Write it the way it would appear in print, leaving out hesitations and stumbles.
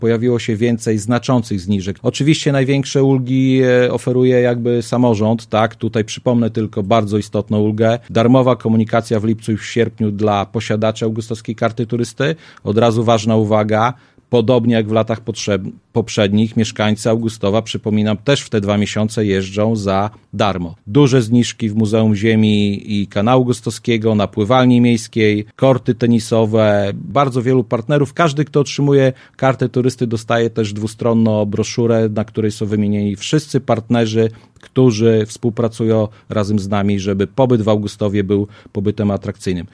pojawiło się więcej znaczących zniżek. Oczywiście największe ulgi oferuje jakby samorząd, tak? Tutaj przypomnę tylko bardzo istotną ulgę. Darmowa komunikacja w lipcu i w sierpniu dla posiadaczy augustowskiej karty turysty. Od razu ważna uwaga. Podobnie jak w latach poprzednich, mieszkańcy Augustowa, przypominam, też w te 2 miesiące jeżdżą za darmo. Duże zniżki w Muzeum Ziemi i Kanału Gostowskiego, na pływalni miejskiej, korty tenisowe, bardzo wielu partnerów. Każdy, kto otrzymuje kartę turysty, dostaje też dwustronną broszurę, na której są wymienieni wszyscy partnerzy, którzy współpracują razem z nami, żeby pobyt w Augustowie był pobytem atrakcyjnym.